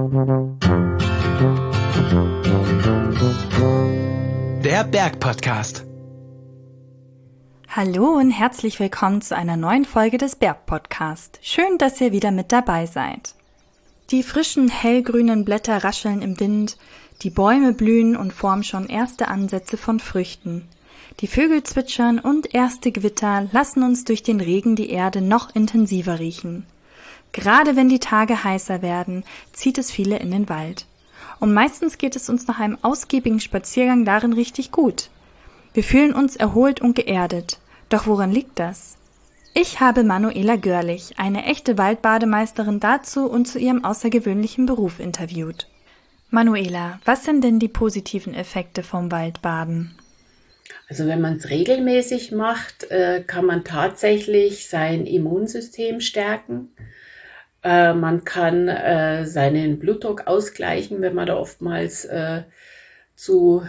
Der Bergpodcast. Hallo und herzlich willkommen zu einer neuen Folge des Bergpodcast. Schön, dass ihr wieder mit dabei seid. Die frischen, hellgrünen Blätter rascheln im Wind, die Bäume blühen und formen schon erste Ansätze von Früchten. Die Vögel zwitschern und erste Gewitter lassen uns durch den Regen die Erde noch intensiver riechen. Gerade wenn die Tage heißer werden, zieht es viele in den Wald. Und meistens geht es uns nach einem ausgiebigen Spaziergang darin richtig gut. Wir fühlen uns erholt und geerdet. Doch woran liegt das? Ich habe Manuela Görlich, eine echte Waldbademeisterin, dazu und zu ihrem außergewöhnlichen Beruf interviewt. Manuela, was sind denn die positiven Effekte vom Waldbaden? Also wenn man es regelmäßig macht, kann man tatsächlich sein Immunsystem stärken. Man kann seinen Blutdruck ausgleichen, wenn man da oftmals zu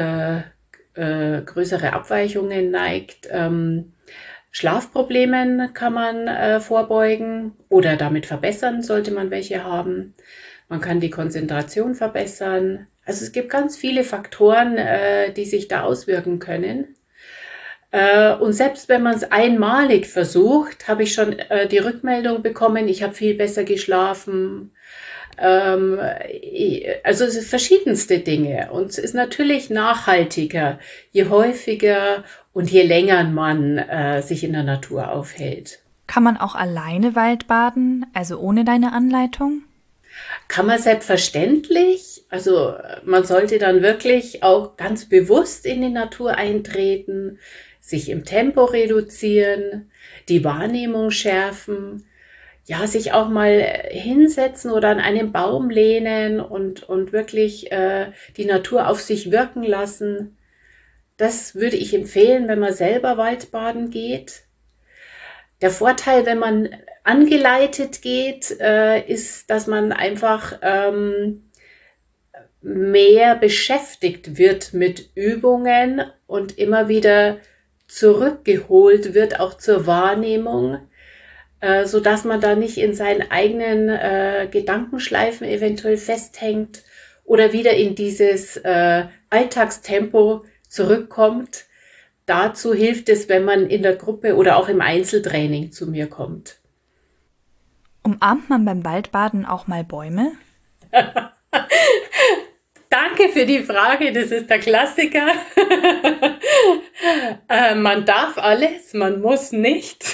größere Abweichungen neigt. Schlafproblemen kann man vorbeugen oder damit verbessern, sollte man welche haben. Man kann die Konzentration verbessern. Also es gibt ganz viele Faktoren, die sich da auswirken können. Und selbst wenn man es einmalig versucht, habe ich schon die Rückmeldung bekommen, ich habe viel besser geschlafen. Also es sind verschiedenste Dinge. Und es ist natürlich nachhaltiger, je häufiger und je länger man sich in der Natur aufhält. Kann man auch alleine Waldbaden, also ohne deine Anleitung? Kann man selbstverständlich. Also man sollte dann wirklich auch ganz bewusst in die Natur eintreten, sich im Tempo reduzieren, die Wahrnehmung schärfen, ja, sich auch mal hinsetzen oder an einen Baum lehnen und wirklich die Natur auf sich wirken lassen. Das würde ich empfehlen, wenn man selber Waldbaden geht. Der Vorteil, wenn man angeleitet geht, ist, dass man einfach mehr beschäftigt wird mit Übungen und immer wieder zurückgeholt wird, auch zur Wahrnehmung, so dass man da nicht in seinen eigenen Gedankenschleifen eventuell festhängt oder wieder in dieses Alltagstempo zurückkommt. Dazu hilft es, wenn man in der Gruppe oder auch im Einzeltraining zu mir kommt. Umarmt man beim Waldbaden auch mal Bäume? Danke für die Frage, das ist der Klassiker. Man darf alles, man muss nicht.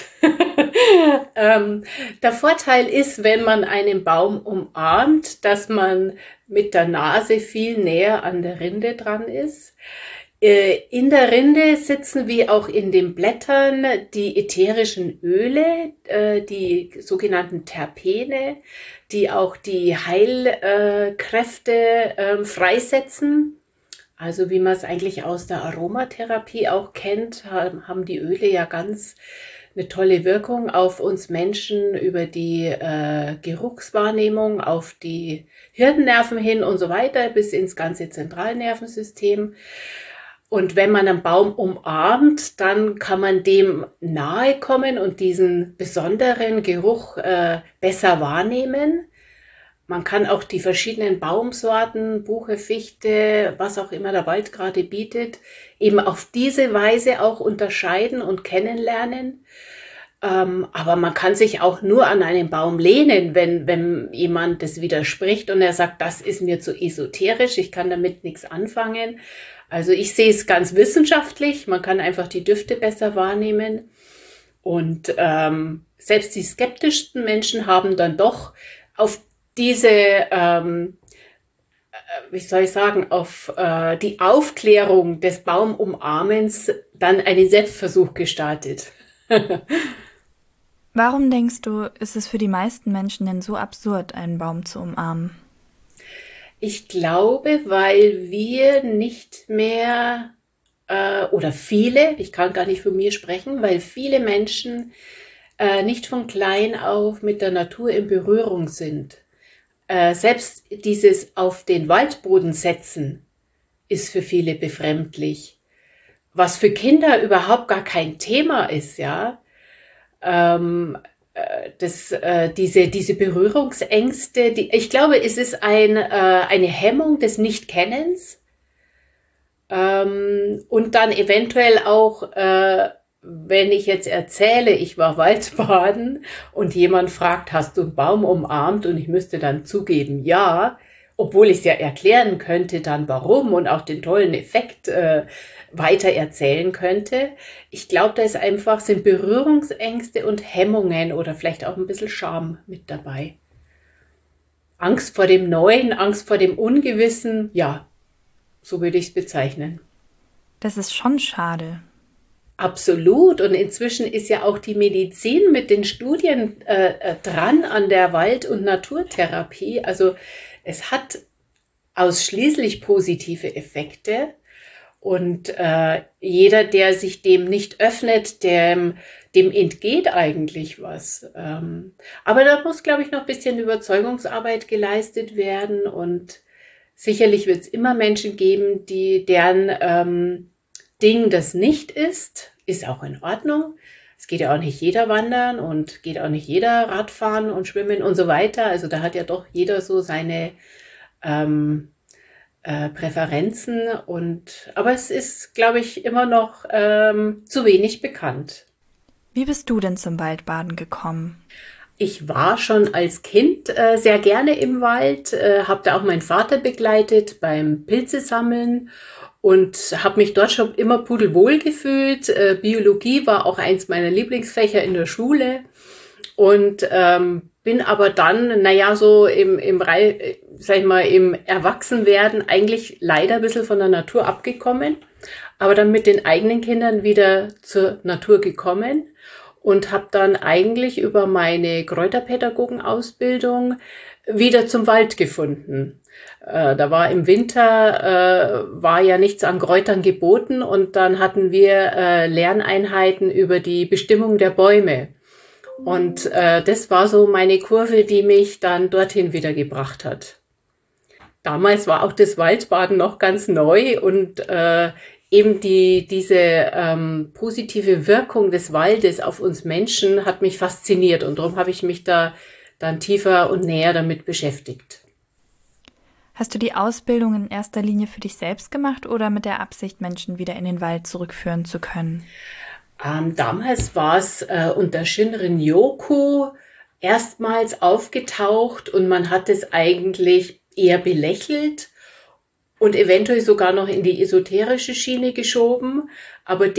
Der Vorteil ist, wenn man einen Baum umarmt, dass man mit der Nase viel näher an der Rinde dran ist. In der Rinde sitzen wie auch in den Blättern die ätherischen Öle, die sogenannten Terpene, die auch die Heilkräfte freisetzen. Also wie man es eigentlich aus der Aromatherapie auch kennt, haben die Öle ja ganz eine tolle Wirkung auf uns Menschen über die Geruchswahrnehmung, auf die Hirnnerven hin und so weiter bis ins ganze Zentralnervensystem. Und wenn man einen Baum umarmt, dann kann man dem nahe kommen und diesen besonderen Geruch besser wahrnehmen. Man kann auch die verschiedenen Baumsorten, Buche, Fichte, was auch immer der Wald gerade bietet, eben auf diese Weise auch unterscheiden und kennenlernen. Aber man kann sich auch nur an einen Baum lehnen, wenn jemand das widerspricht und er sagt, das ist mir zu esoterisch, ich kann damit nichts anfangen. Also ich sehe es ganz wissenschaftlich, man kann einfach die Düfte besser wahrnehmen und selbst die skeptischsten Menschen haben dann doch auf diese, auf die Aufklärung des Baumumarmens dann einen Selbstversuch gestartet. Warum denkst du, ist es für die meisten Menschen denn so absurd, einen Baum zu umarmen? Ich glaube, weil wir nicht mehr, oder viele, ich kann gar nicht von mir sprechen, weil viele Menschen nicht von klein auf mit der Natur in Berührung sind. Selbst dieses auf den Waldboden setzen ist für viele befremdlich. Was für Kinder überhaupt gar kein Thema ist, ja. diese Berührungsängste, ich glaube, es ist eine Hemmung des Nichtkennens, und dann eventuell auch, wenn ich jetzt erzähle, ich war Waldbaden und jemand fragt, hast du einen Baum umarmt? Und ich müsste dann zugeben, ja, obwohl ich es ja erklären könnte, dann warum und auch den tollen Effekt weiter erzählen könnte. Ich glaube, sind Berührungsängste und Hemmungen oder vielleicht auch ein bisschen Scham mit dabei. Angst vor dem Neuen, Angst vor dem Ungewissen, ja, so würde ich es bezeichnen. Das ist schon schade. Absolut. Und inzwischen ist ja auch die Medizin mit den Studien dran an der Wald- und Naturtherapie. Also es hat ausschließlich positive Effekte. Und jeder, der sich dem nicht öffnet, dem entgeht eigentlich was. Aber da muss, glaube ich, noch ein bisschen Überzeugungsarbeit geleistet werden. Und sicherlich wird es immer Menschen geben, deren Ding das nicht ist auch in Ordnung. Es geht ja auch nicht jeder wandern und geht auch nicht jeder Radfahren und schwimmen und so weiter. Also da hat ja doch jeder so seine Präferenzen. Aber es ist, glaube ich, immer noch zu wenig bekannt. Wie bist du denn zum Waldbaden gekommen? Ich war schon als Kind sehr gerne im Wald, habe da auch meinen Vater begleitet beim Pilzesammeln und habe mich dort schon immer pudelwohl gefühlt. Biologie war auch eins meiner Lieblingsfächer in der Schule und bin aber dann, so sag ich mal, im Erwachsenwerden eigentlich leider ein bisschen von der Natur abgekommen, aber dann mit den eigenen Kindern wieder zur Natur gekommen und habe dann eigentlich über meine Kräuterpädagogenausbildung wieder zum Wald gefunden. Da war im Winter, war ja nichts an Kräutern geboten und dann hatten wir Lerneinheiten über die Bestimmung der Bäume. Und das war so meine Kurve, die mich dann dorthin wieder gebracht hat. Damals war auch das Waldbaden noch ganz neu und eben diese positive Wirkung des Waldes auf uns Menschen hat mich fasziniert und darum habe ich mich da dann tiefer und näher damit beschäftigt. Hast du die Ausbildung in erster Linie für dich selbst gemacht oder mit der Absicht, Menschen wieder in den Wald zurückführen zu können? Damals war es unter Shinrin-yoku erstmals aufgetaucht und man hat es eigentlich eher belächelt und eventuell sogar noch in die esoterische Schiene geschoben, aber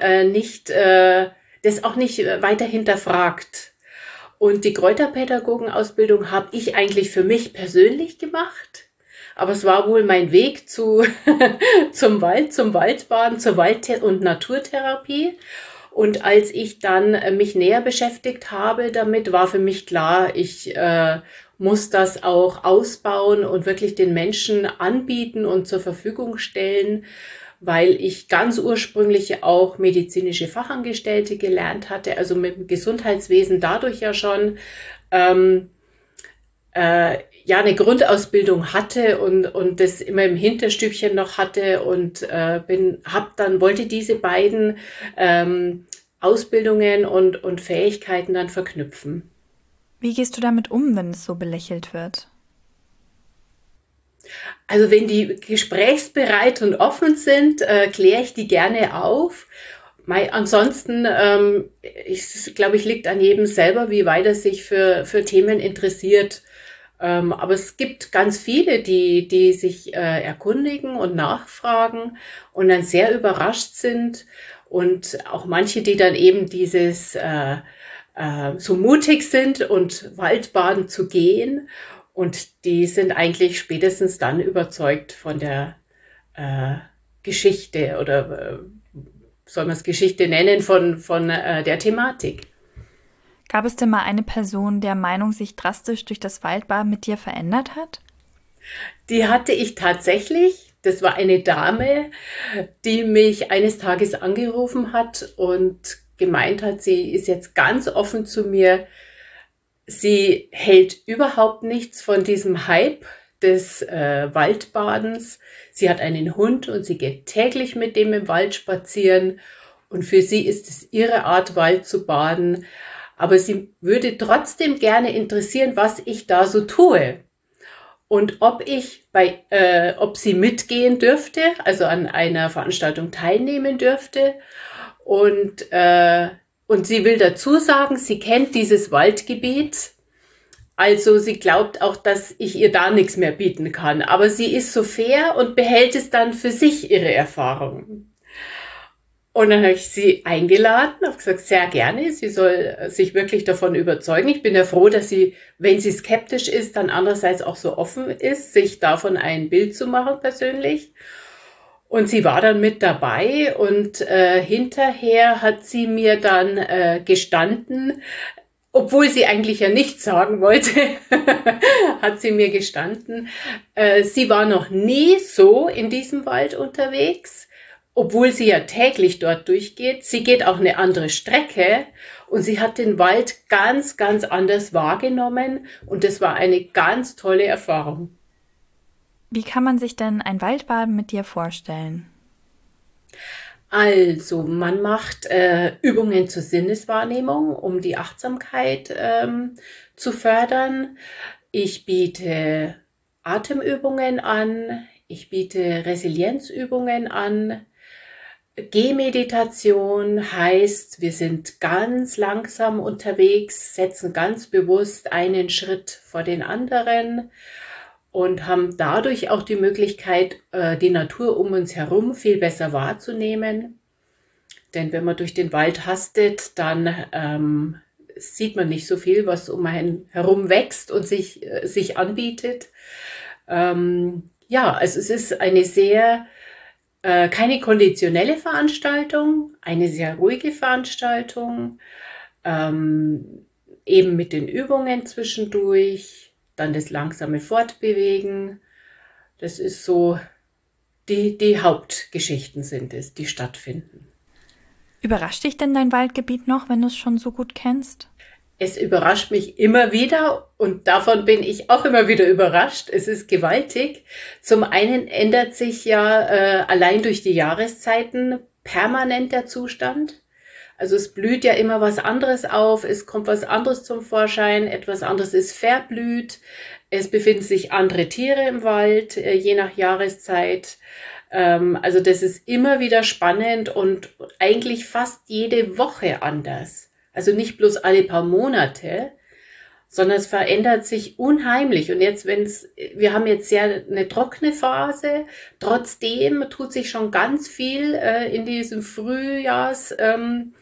das auch nicht weiter hinterfragt. Und die Kräuterpädagogenausbildung habe ich eigentlich für mich persönlich gemacht. Aber es war wohl mein Weg zum Wald, zum Waldbaden, zur Wald- und Naturtherapie. Und als ich dann mich näher beschäftigt habe damit, war für mich klar, ich muss das auch ausbauen und wirklich den Menschen anbieten und zur Verfügung stellen, weil ich ganz ursprünglich auch medizinische Fachangestellte gelernt hatte, also mit dem Gesundheitswesen dadurch ja schon eine Grundausbildung hatte und das immer im Hinterstübchen noch hatte und wollte diese beiden Ausbildungen und Fähigkeiten dann verknüpfen. Wie gehst du damit um, wenn es so belächelt wird? Also wenn die gesprächsbereit und offen sind, kläre ich die gerne auf. Ansonsten, ich glaube, liegt an jedem selber, wie weit er sich für Themen interessiert. Aber es gibt ganz viele, die sich erkundigen und nachfragen und dann sehr überrascht sind. Und auch manche, die dann eben so mutig sind und Waldbaden zu gehen. Und die sind eigentlich spätestens dann überzeugt von der Geschichte oder soll man es Geschichte nennen, von der Thematik. Gab es denn mal eine Person, der Meinung sich drastisch durch das Waldbaden mit dir verändert hat? Die hatte ich tatsächlich. Das war eine Dame, die mich eines Tages angerufen hat und gemeint hat, sie ist jetzt ganz offen zu mir. Sie hält überhaupt nichts von diesem Hype des Waldbadens. Sie hat einen Hund und sie geht täglich mit dem im Wald spazieren. Und für sie ist es ihre Art, Wald zu baden. aber sie würde trotzdem gerne interessieren, was ich da so tue. Und ob sie mitgehen dürfte, also an einer Veranstaltung teilnehmen dürfte. Und sie will dazu sagen, sie kennt dieses Waldgebiet. Also sie glaubt auch, dass ich ihr da nichts mehr bieten kann. Aber sie ist so fair und behält es dann für sich, ihre Erfahrungen. Und dann habe ich sie eingeladen, habe gesagt, sehr gerne, sie soll sich wirklich davon überzeugen. Ich bin ja froh, dass sie, wenn sie skeptisch ist, dann andererseits auch so offen ist, sich davon ein Bild zu machen persönlich. Und sie war dann mit dabei und hinterher hat sie mir dann gestanden, obwohl sie eigentlich ja nichts sagen wollte, hat sie mir gestanden, sie war noch nie so in diesem Wald unterwegs, obwohl sie ja täglich dort durchgeht. Sie geht auch eine andere Strecke und sie hat den Wald ganz, ganz anders wahrgenommen und das war eine ganz tolle Erfahrung. Wie kann man sich denn ein Waldbaden mit dir vorstellen? Also, man macht Übungen zur Sinneswahrnehmung, um die Achtsamkeit zu fördern. Ich biete Atemübungen an, ich biete Resilienzübungen an. Gehmeditation heißt, wir sind ganz langsam unterwegs, setzen ganz bewusst einen Schritt vor den anderen und haben dadurch auch die Möglichkeit, die Natur um uns herum viel besser wahrzunehmen. Denn wenn man durch den Wald hastet, dann sieht man nicht so viel, was um einen herum wächst und sich anbietet. Ja, also es ist eine keine konditionelle Veranstaltung, eine sehr ruhige Veranstaltung, eben mit den Übungen zwischendurch, dann das langsame Fortbewegen. Das ist so, die Hauptgeschichten sind es, die stattfinden. Überrascht dich denn dein Waldgebiet noch, wenn du es schon so gut kennst? Es überrascht mich immer wieder und davon bin ich auch immer wieder überrascht. Es ist gewaltig. Zum einen ändert sich ja allein durch die Jahreszeiten permanent der Zustand. Also es blüht ja immer was anderes auf, es kommt was anderes zum Vorschein, etwas anderes ist verblüht, es befinden sich andere Tiere im Wald, je nach Jahreszeit. Also das ist immer wieder spannend und eigentlich fast jede Woche anders. Also nicht bloß alle paar Monate, sondern es verändert sich unheimlich. Und jetzt, wir haben jetzt ja eine trockene Phase, trotzdem tut sich schon ganz viel in diesen Frühjahrszeiten.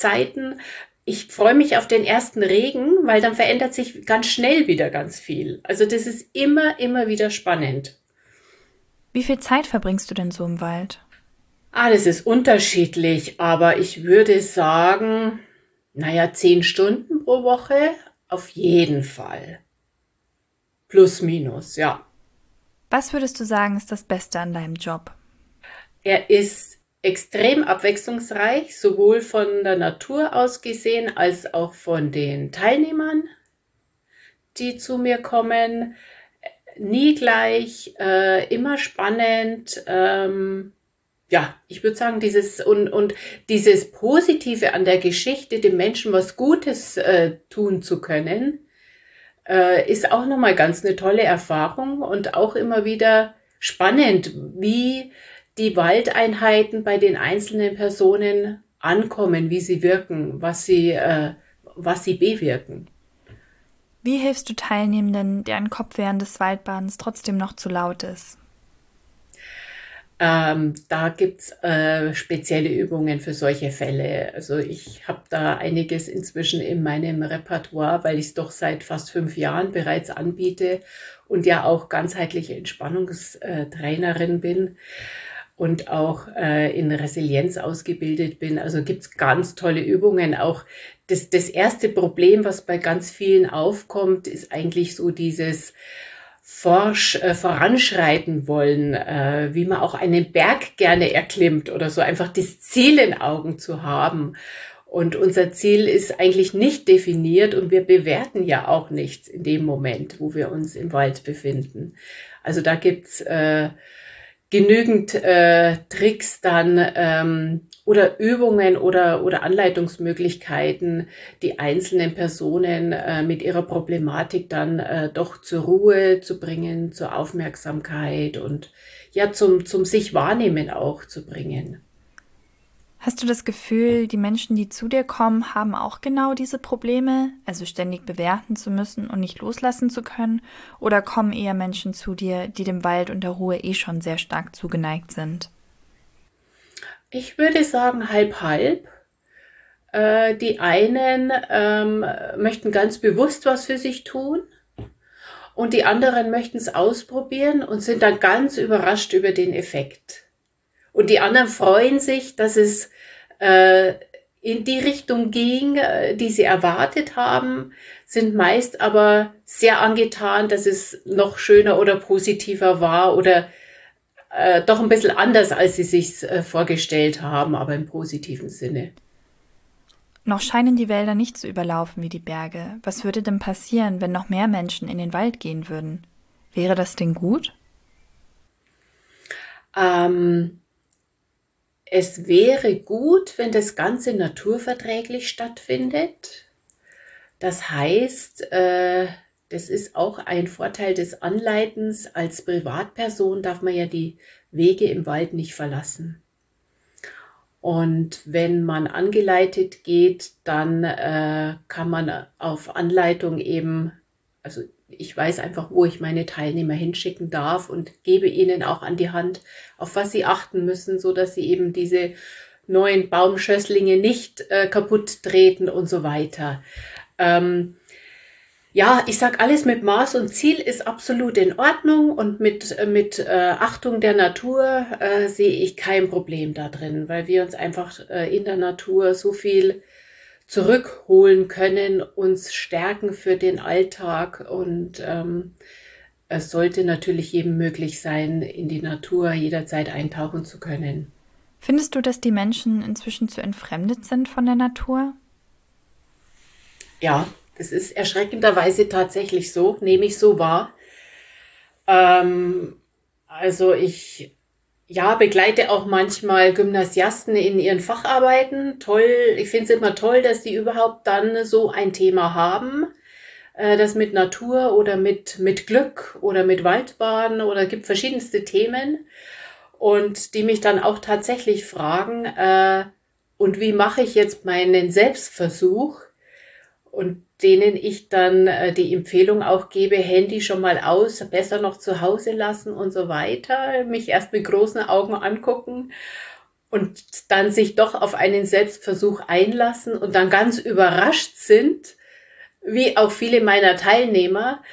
Ich freue mich auf den ersten Regen, weil dann verändert sich ganz schnell wieder ganz viel. Also das ist immer wieder spannend. Wie viel Zeit verbringst du denn so im Wald? Das ist unterschiedlich, aber ich würde sagen, 10 Stunden pro Woche auf jeden Fall. Plus, minus, ja. Was würdest du sagen, ist das Beste an deinem Job? Er ist extrem abwechslungsreich, sowohl von der Natur aus gesehen, als auch von den Teilnehmern, die zu mir kommen. Nie gleich, immer spannend. Ja, ich würde sagen, dieses Positive an der Geschichte, dem Menschen was Gutes tun zu können, ist auch nochmal ganz eine tolle Erfahrung und auch immer wieder spannend, wie die Waldeinheiten bei den einzelnen Personen ankommen, wie sie wirken, was sie bewirken. Wie hilfst du Teilnehmenden, deren Kopf während des Waldbadens trotzdem noch zu laut ist? Da gibt's spezielle Übungen für solche Fälle. Also ich habe da einiges inzwischen in meinem Repertoire, weil ich es doch seit fast 5 Jahren bereits anbiete und ja auch ganzheitliche Entspannungstrainerin bin und auch in Resilienz ausgebildet bin. Also gibt's ganz tolle Übungen. Auch das erste Problem, was bei ganz vielen aufkommt, ist eigentlich so dieses voranschreiten wollen, wie man auch einen Berg gerne erklimmt oder so, einfach das Ziel in Augen zu haben. Und unser Ziel ist eigentlich nicht definiert und wir bewerten ja auch nichts in dem Moment, wo wir uns im Wald befinden. Also da gibt's genügend Tricks dann oder Übungen oder Anleitungsmöglichkeiten, die einzelnen Personen mit ihrer Problematik dann doch zur Ruhe zu bringen, zur Aufmerksamkeit und ja zum sich wahrnehmen auch zu bringen. Hast du das Gefühl, die Menschen, die zu dir kommen, haben auch genau diese Probleme, also ständig bewerten zu müssen und nicht loslassen zu können? Oder kommen eher Menschen zu dir, die dem Wald und der Ruhe schon sehr stark zugeneigt sind? Ich würde sagen, halb, halb. Die einen möchten ganz bewusst was für sich tun und die anderen möchten es ausprobieren und sind dann ganz überrascht über den Effekt. Und die anderen freuen sich, dass es in die Richtung ging, die sie erwartet haben, sind meist aber sehr angetan, dass es noch schöner oder positiver war oder doch ein bisschen anders, als sie sich vorgestellt haben, aber im positiven Sinne. Noch scheinen die Wälder nicht so überlaufen wie die Berge. Was würde denn passieren, wenn noch mehr Menschen in den Wald gehen würden? Wäre das denn gut? Es wäre gut, wenn das Ganze naturverträglich stattfindet. Das heißt, das ist auch ein Vorteil des Anleitens. Als Privatperson darf man ja die Wege im Wald nicht verlassen. Und wenn man angeleitet geht, dann kann man auf Anleitung eben, also ich weiß einfach, wo ich meine Teilnehmer hinschicken darf und gebe ihnen auch an die Hand, auf was sie achten müssen, so dass sie eben diese neuen Baumschösslinge nicht kaputt treten und so weiter. Ja, ich sag, alles mit Maß und Ziel ist absolut in Ordnung und mit Achtung der Natur sehe ich kein Problem da drin, weil wir uns einfach in der Natur so viel zurückholen können, uns stärken für den Alltag und es sollte natürlich jedem möglich sein, in die Natur jederzeit eintauchen zu können. Findest du, dass die Menschen inzwischen zu entfremdet sind von der Natur? Ja, das ist erschreckenderweise tatsächlich so, nehme ich so wahr. Also ich begleite auch manchmal Gymnasiasten in ihren Facharbeiten. Toll, ich finde es immer toll, dass die überhaupt dann so ein Thema haben, das mit Natur oder mit Glück oder mit Waldbaden oder gibt verschiedenste Themen und die mich dann auch tatsächlich fragen, und wie mache ich jetzt meinen Selbstversuch? Und denen ich dann die Empfehlung auch gebe, Handy schon mal aus, besser noch zu Hause lassen und so weiter, mich erst mit großen Augen angucken und dann sich doch auf einen Selbstversuch einlassen und dann ganz überrascht sind, wie auch viele meiner Teilnehmer,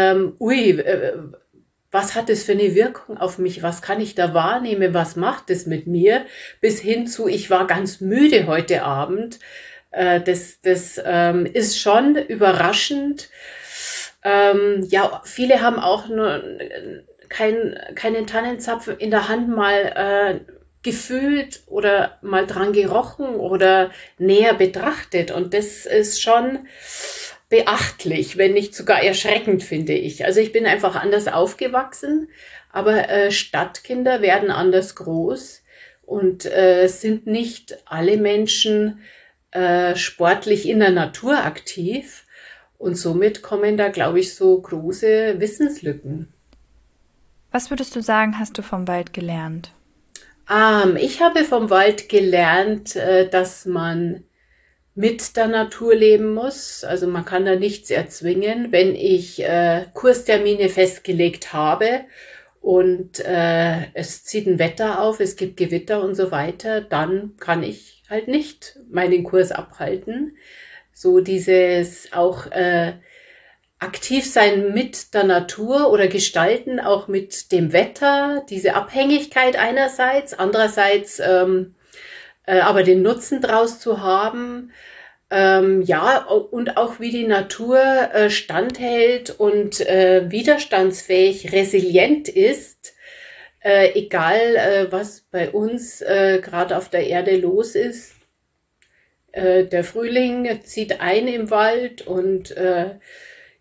was hat das für eine Wirkung auf mich, was kann ich da wahrnehmen, was macht es mit mir, bis hin zu, ich war ganz müde heute Abend. Das ist schon überraschend. Ja, viele haben auch nur keinen Tannenzapfen in der Hand mal gefühlt oder mal dran gerochen oder näher betrachtet. Und das ist schon beachtlich, wenn nicht sogar erschreckend, finde ich. Also ich bin einfach anders aufgewachsen, aber Stadtkinder werden anders groß und sind nicht alle Menschen sportlich in der Natur aktiv und somit kommen da, glaube ich, so große Wissenslücken. Was würdest du sagen, hast du vom Wald gelernt? Ich habe vom Wald gelernt, dass man mit der Natur leben muss. Also man kann da nichts erzwingen. Wenn ich Kurstermine festgelegt habe und es zieht ein Wetter auf, es gibt Gewitter und so weiter, dann kann ich halt nicht meinen Kurs abhalten. So dieses auch aktiv sein mit der Natur oder gestalten, auch mit dem Wetter, diese Abhängigkeit einerseits, andererseits aber den Nutzen draus zu haben, ja, und auch wie die Natur standhält und widerstandsfähig, resilient ist, egal was bei uns gerade auf der Erde los ist. Der Frühling zieht ein im Wald und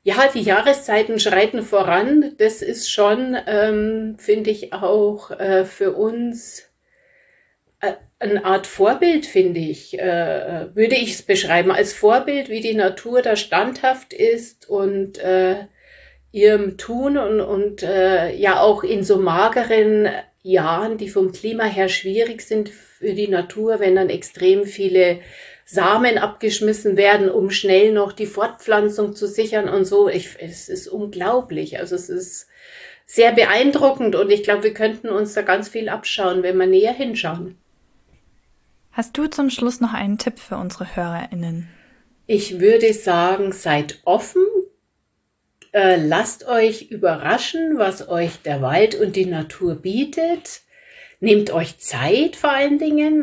Ja, die Jahreszeiten schreiten voran. Das ist schon, finde ich, auch für uns eine Art Vorbild, finde ich, würde ich es beschreiben, als Vorbild, wie die Natur da standhaft ist und ihrem Tun und ja auch in so mageren Jahren, die vom Klima her schwierig sind für die Natur, wenn dann extrem viele Samen abgeschmissen werden, um schnell noch die Fortpflanzung zu sichern und so. Es ist unglaublich. Also es ist sehr beeindruckend und ich glaube, wir könnten uns da ganz viel abschauen, wenn wir näher hinschauen. Hast du zum Schluss noch einen Tipp für unsere HörerInnen? Ich würde sagen, seid offen, lasst euch überraschen, was euch der Wald und die Natur bietet. Nehmt euch Zeit vor allen Dingen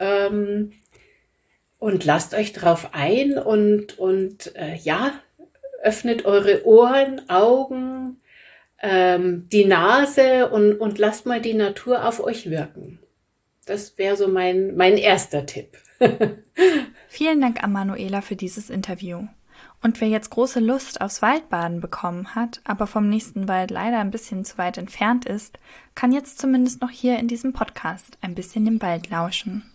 und lasst euch drauf ein und ja, öffnet eure Ohren, Augen, die Nase und lasst mal die Natur auf euch wirken. Das wäre so mein erster Tipp. Vielen Dank an Manuela für dieses Interview. Und wer jetzt große Lust aufs Waldbaden bekommen hat, aber vom nächsten Wald leider ein bisschen zu weit entfernt ist, kann jetzt zumindest noch hier in diesem Podcast ein bisschen dem Wald lauschen.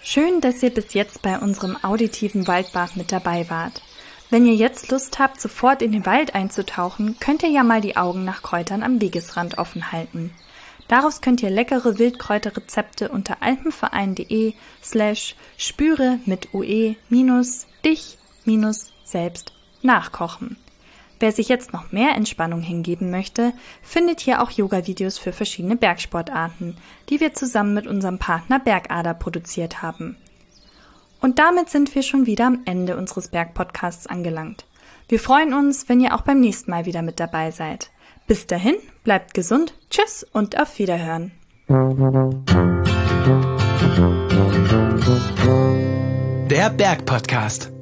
Schön, dass ihr bis jetzt bei unserem auditiven Waldbad mit dabei wart. Wenn ihr jetzt Lust habt, sofort in den Wald einzutauchen, könnt ihr ja mal die Augen nach Kräutern am Wegesrand offen halten. Daraus könnt ihr leckere Wildkräuterrezepte unter alpenverein.de/spüre-dich-selbst nachkochen. Wer sich jetzt noch mehr Entspannung hingeben möchte, findet hier auch Yoga-Videos für verschiedene Bergsportarten, die wir zusammen mit unserem Partner Bergader produziert haben. Und damit sind wir schon wieder am Ende unseres Bergpodcasts angelangt. Wir freuen uns, wenn ihr auch beim nächsten Mal wieder mit dabei seid. Bis dahin, bleibt gesund, tschüss und auf Wiederhören. Der Bergpodcast.